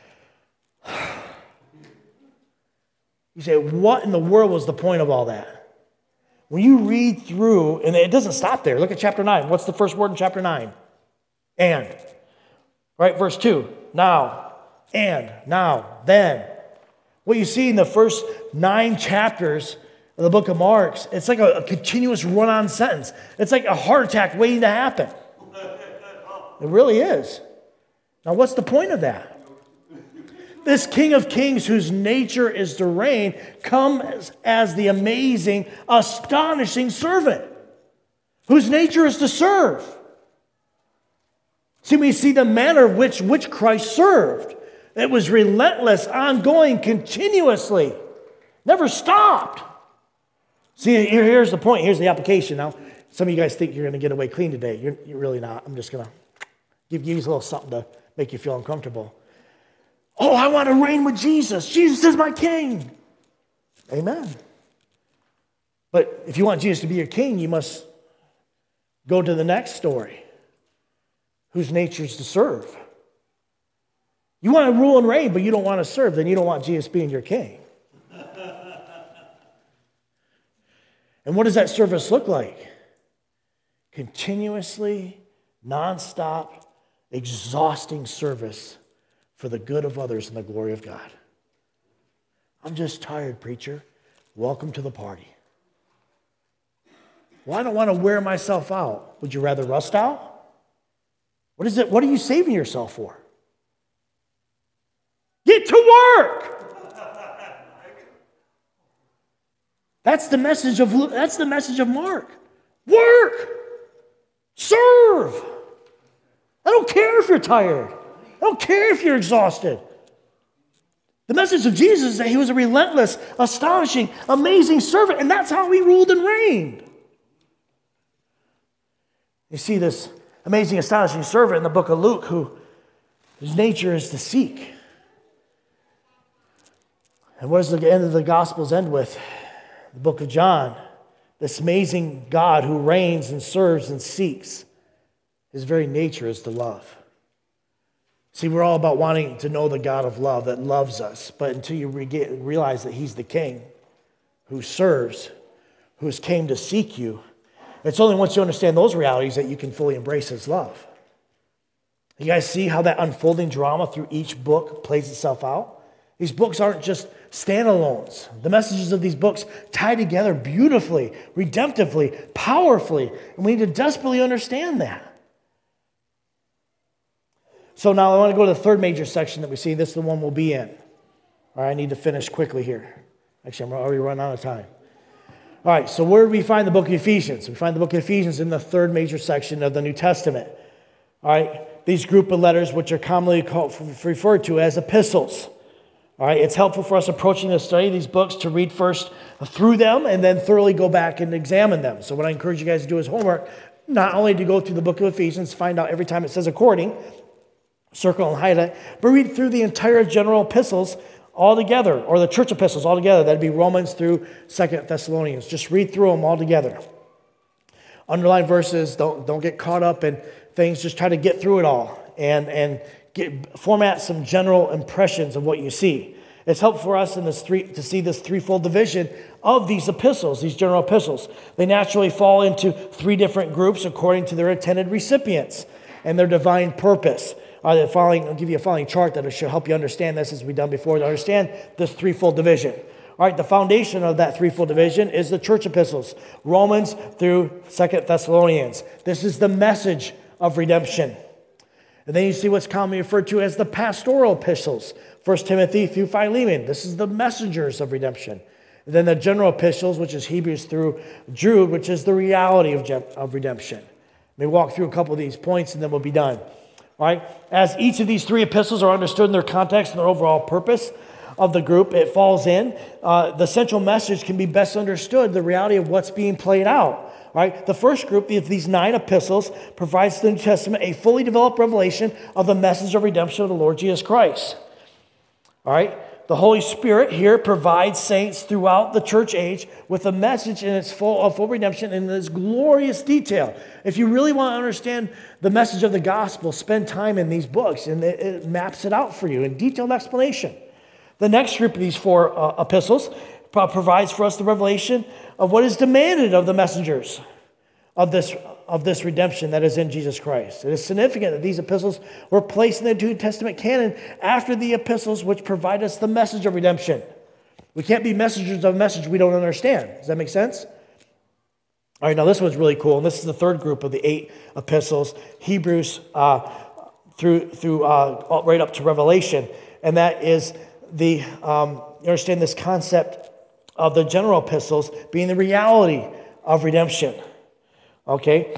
[SPEAKER 1] You say, what in the world was the point of all that? When you read through, and it doesn't stop there. Look at chapter 9. What's the first word in chapter 9? And. Right, verse 2. Now, and, now, then. What you see in the first 9 chapters of the book of Mark, it's like a continuous run-on sentence. It's like a heart attack waiting to happen. It really is. Now, what's the point of that? This King of Kings, whose nature is to reign, comes as the amazing, astonishing servant, whose nature is to serve. See, we see the manner of which Christ served. It was relentless, ongoing, continuously. Never stopped. See, here's the point. Here's the application. Now, some of you guys think you're going to get away clean today. You're really not. I'm just going to give you a little something to make you feel uncomfortable. Oh, I want to reign with Jesus. Jesus is my king. Amen. But if you want Jesus to be your king, you must go to the next story. Whose nature is to serve. You want to rule and reign, but you don't want to serve, then you don't want Jesus being your king. And what does that service look like? Continuously, nonstop, exhausting service for the good of others and the glory of God. I'm just tired, preacher. Welcome to the party. Well, I don't want to wear myself out. Would you rather rust out? What is it? What are you saving yourself for? Get to work. That's the message of Mark. Work. Serve. I don't care if you're tired. I don't care if you're exhausted. The message of Jesus is that he was a relentless, astonishing, amazing servant, and that's how he ruled and reigned. You see this amazing, astonishing servant in the book of Luke whose nature is to seek. And what does the end of the Gospels end with? The book of John. This amazing God who reigns and serves and seeks. His very nature is to love. See, we're all about wanting to know the God of love that loves us. But until you realize that he's the king who serves, who has came to seek you, it's only once you understand those realities that you can fully embrace his love. You guys see how that unfolding drama through each book plays itself out? These books aren't just standalones. The messages of these books tie together beautifully, redemptively, powerfully, and we need to desperately understand that. So now I want to go to the third major section that we see. This is the one we'll be in. All right, I need to finish quickly here. Actually, I'm already running out of time. All right, so where do we find the book of Ephesians? We find the book of Ephesians in the third major section of the New Testament. All right, these group of letters, which are commonly referred to as epistles. All right, it's helpful for us approaching the study of these books to read first through them and then thoroughly go back and examine them. So what I encourage you guys to do is homework, not only to go through the book of Ephesians, find out every time it says according, circle and highlight, but read through the entire general epistles all together, or the church epistles all together. That'd be Romans through 2 Thessalonians. Just read through them all together. Underline verses, don't get caught up in things, just try to get through it all and format some general impressions of what you see. It's helpful for us to see this threefold division of these epistles, these general epistles. They naturally fall into three different groups according to their intended recipients and their divine purpose. I'll give you a following chart that should help you understand this as we've done before, to understand this threefold division. All right, the foundation of that threefold division is the church epistles, Romans through 2 Thessalonians. This is the message of redemption. And then you see what's commonly referred to as the pastoral epistles, 1 Timothy through Philemon. This is the messengers of redemption. And then the general epistles, which is Hebrews through Jude, which is the reality of redemption. Let me walk through a couple of these points and then we'll be done. All right? As each of these three epistles are understood in their context and their overall purpose of the group it falls in, the central message can be best understood, the reality of what's being played out. Right? The first group of these 9 epistles provides the New Testament a fully developed revelation of the message of redemption of the Lord Jesus Christ. All right? The Holy Spirit here provides saints throughout the church age with a message in its full redemption in this glorious detail. If you really want to understand the message of the gospel, spend time in these books, and it maps it out for you in detailed explanation. The next group of these 4 epistles provides for us the revelation of what is demanded of the messengers of this redemption that is in Jesus Christ. It is significant that these epistles were placed in the New Testament canon after the epistles which provide us the message of redemption. We can't be messengers of a message we don't understand. Does that make sense? All right, now this one's really cool. And this is the third group of the 8 epistles, Hebrews through right up to Revelation. And that is you understand this concept of the general epistles being the reality of redemption. Okay?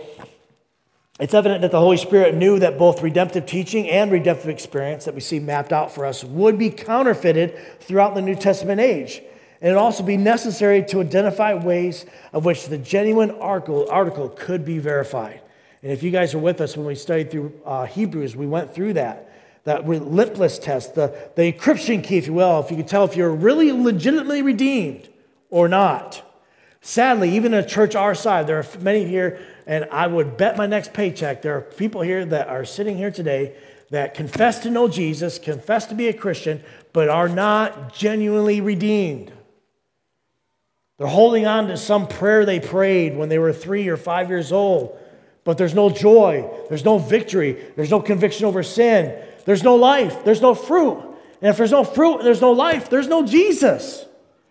[SPEAKER 1] It's evident that the Holy Spirit knew that both redemptive teaching and redemptive experience that we see mapped out for us would be counterfeited throughout the New Testament age. And it would also be necessary to identify ways of which the genuine article could be verified. And if you guys are with us when we studied through Hebrews, we went through that. that litmus test, the encryption key, if you will, if you can tell if you're really legitimately redeemed or not. Sadly, even in a church our size, there are many here, and I would bet my next paycheck, there are people here that are sitting here today that confess to know Jesus, confess to be a Christian, but are not genuinely redeemed. They're holding on to some prayer they prayed when they were 3 or 5 years old, but there's no joy, there's no victory, there's no conviction over sin, there's no life, there's no fruit. And if there's no fruit and there's no life, there's no Jesus.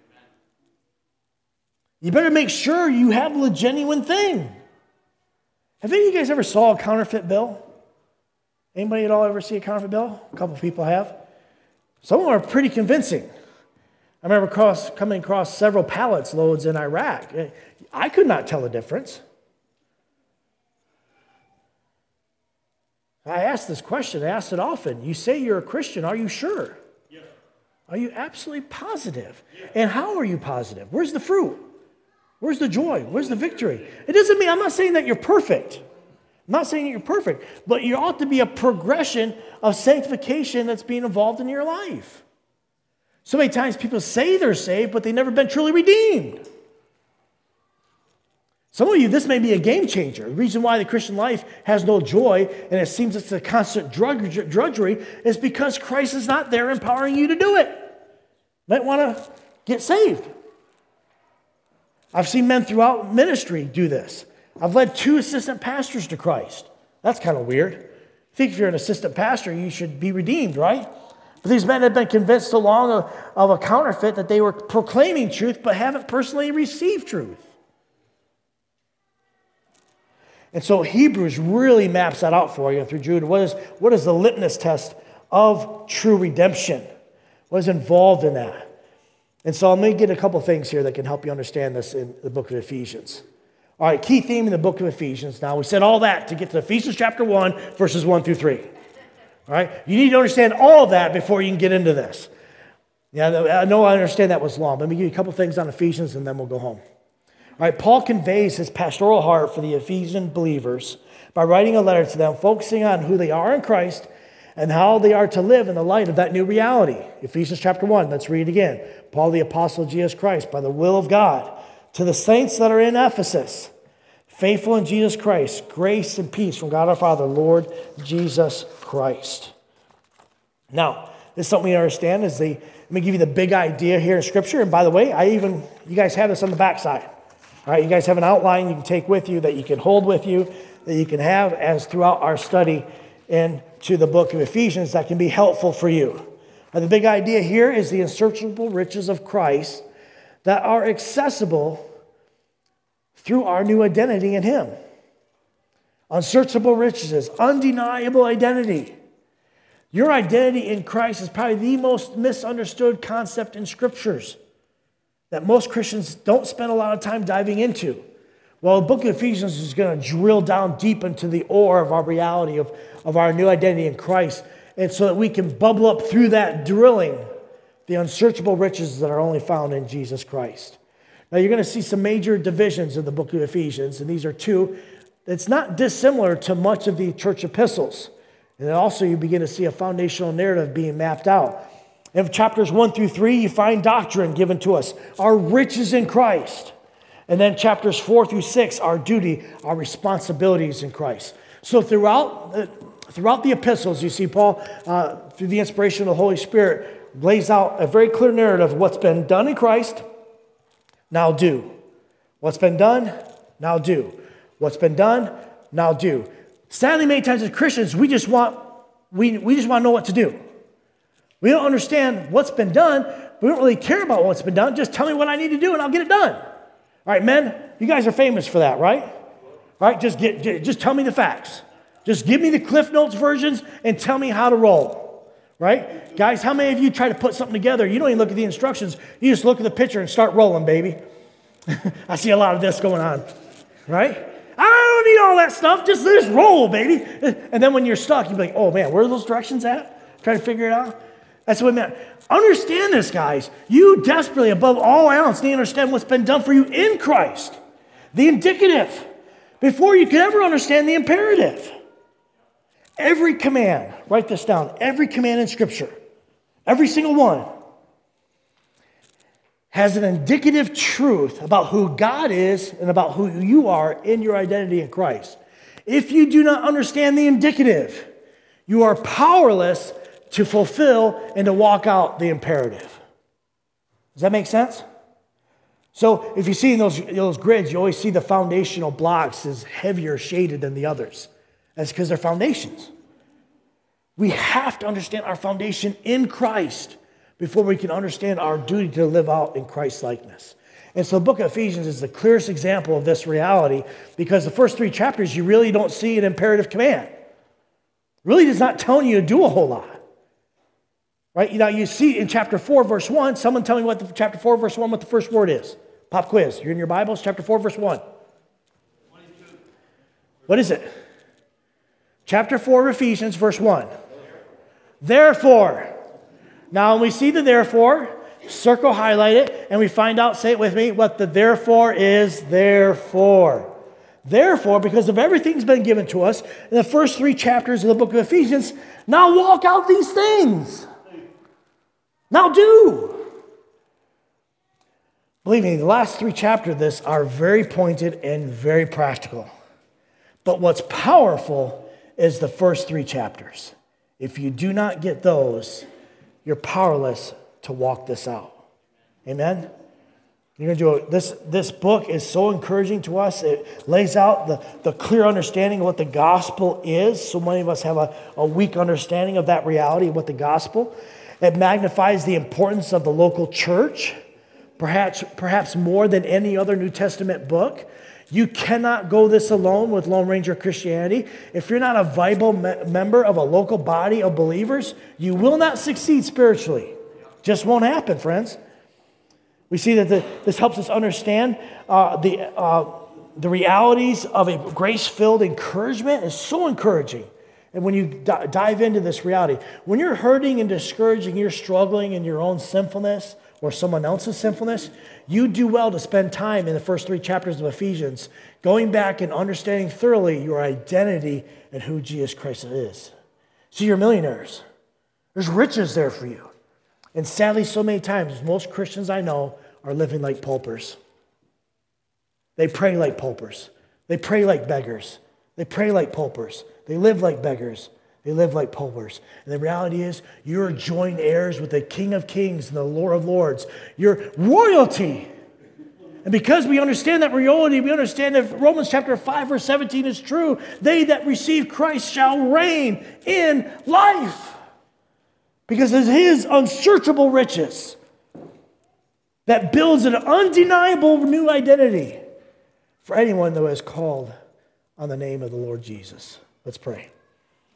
[SPEAKER 1] You better make sure you have the genuine thing. Have any of you guys ever saw a counterfeit bill? Anybody at all ever see a counterfeit bill? A couple people have. Some of them are pretty convincing. I remember coming across several pallets loads in Iraq. I could not tell the difference. I ask this question. I ask it often. You say you're a Christian. Are you sure? Yes. Are you absolutely positive? Yes. And how are you positive? Where's the fruit? Where's the joy? Where's the victory? It doesn't mean, I'm not saying that you're perfect. I'm not saying that you're perfect. But you ought to be a progression of sanctification that's being involved in your life. So many times people say they're saved, but they've never been truly redeemed. Some of you, this may be a game changer. The reason why the Christian life has no joy and it seems it's a constant drudgery is because Christ is not there empowering you to do it. You might want to get saved. I've seen men throughout ministry do this. I've led 2 assistant pastors to Christ. That's kind of weird. I think if you're an assistant pastor, you should be redeemed, right? But these men have been convinced so long of a counterfeit that they were proclaiming truth but haven't personally received truth. And so Hebrews really maps that out for you through Jude. What is the litmus test of true redemption? What is involved in that? And so I'm going to get a couple things here that can help you understand this in the book of Ephesians. All right, key theme in the book of Ephesians. Now, we said all that to get to Ephesians chapter 1, verses 1 through 3. All right, you need to understand all of that before you can get into this. Yeah, I know I understand that was long. Let me give you a couple things on Ephesians and then we'll go home. All right, Paul conveys his pastoral heart for the Ephesian believers by writing a letter to them, focusing on who they are in Christ and how they are to live in the light of that new reality. Ephesians chapter 1, let's read again. Paul, the apostle of Jesus Christ, by the will of God, to the saints that are in Ephesus, faithful in Jesus Christ, grace and peace from God our Father, Lord Jesus Christ. Now, this is something we understand is let me give you the big idea here in Scripture. And by the way, you guys have this on the backside. All right, you guys have an outline you can take with you, that you can hold with you, that you can have as throughout our study into the book of Ephesians that can be helpful for you. Now, the big idea here is the unsearchable riches of Christ that are accessible through our new identity in Him. Unsearchable riches, undeniable identity. Your identity in Christ is probably the most misunderstood concept in Scriptures that most Christians don't spend a lot of time diving into. Well, the book of Ephesians is going to drill down deep into the ore of our reality of our new identity in Christ, and so that we can bubble up through that drilling the unsearchable riches that are only found in Jesus Christ. Now, you're going to see some major divisions in the book of Ephesians, and these are 2. It's not dissimilar to much of the church epistles. And then also you begin to see a foundational narrative being mapped out. In chapters 1 through 3, you find doctrine given to us, our riches in Christ. And then chapters 4 through 6, our duty, our responsibilities in Christ. So throughout the epistles, you see Paul, through the inspiration of the Holy Spirit, lays out a very clear narrative of what's been done in Christ, now do. What's been done, now do. What's been done, now do. Sadly, many times as Christians, we just want to know what to do. We don't understand what's been done. We don't really care about what's been done. Just tell me what I need to do and I'll get it done. All right, men, you guys are famous for that, right? Right? Just tell me the facts. Just give me the Cliff Notes versions and tell me how to roll. Right? Guys, how many of you try to put something together? You don't even look at the instructions. You just look at the picture and start rolling, baby. I see a lot of this going on. Right? I don't need all that stuff. Just roll, baby. And then when you're stuck, you'll be like, oh man, where are those directions at? Try to figure it out. That's what it meant. Understand this, guys. You desperately, above all else, need to understand what's been done for you in Christ. The indicative. Before you could ever understand the imperative. Every command, write this down, every command in Scripture, every single one, has an indicative truth about who God is and about who you are in your identity in Christ. If you do not understand the indicative, you are powerless to fulfill and to walk out the imperative. Does that make sense? So if you see in those grids, you always see the foundational blocks is heavier shaded than the others. That's because they're foundations. We have to understand our foundation in Christ before we can understand our duty to live out in Christ's likeness. And so the book of Ephesians is the clearest example of this reality because the first 3 chapters, you really don't see an imperative command. Really is not telling you to do a whole lot. Right? Now you see in chapter 4, verse 1, someone tell me what chapter 4, verse 1, what the first word is. Pop quiz. You're in your Bibles, chapter 4, verse 1.
[SPEAKER 2] 22.
[SPEAKER 1] What is it? Chapter 4 of Ephesians, verse 1. Therefore. Now when we see the therefore, circle, highlight it, and we find out, say it with me, what the therefore is. Therefore. Therefore, because of everything's been given to us in the first 3 chapters of the book of Ephesians, now walk out these things. Now do. Believe me, the last 3 chapters of this are very pointed and very practical. But what's powerful is the first 3 chapters. If you do not get those, you're powerless to walk this out. Amen? You're going to do this book is so encouraging to us. It lays out the clear understanding of what the gospel is. So many of us have a weak understanding of that reality of what the gospel. It magnifies the importance of the local church, perhaps more than any other New Testament book. You cannot go this alone with Lone Ranger Christianity. If you're not a viable member of a local body of believers, you will not succeed spiritually. Just won't happen, friends. We see that this helps us understand the realities of a grace-filled encouragement is so encouraging. And when you dive into this reality, when you're hurting and discouraged and you're struggling in your own sinfulness or someone else's sinfulness, you do well to spend time in the first 3 chapters of Ephesians going back and understanding thoroughly your identity and who Jesus Christ is. See, you're millionaires. There's riches there for you. And sadly, so many times, most Christians I know are living like paupers. They pray like paupers. They pray like beggars. They pray like paupers. They live like beggars. They live like paupers. And the reality is, you're joint heirs with the King of Kings and the Lord of Lords. You're royalty. And because we understand that royalty, we understand that Romans chapter 5, verse 17 is true. They that receive Christ shall reign in life. Because it's His unsearchable riches that builds an undeniable new identity for anyone that is called on the name of the Lord Jesus. Let's pray.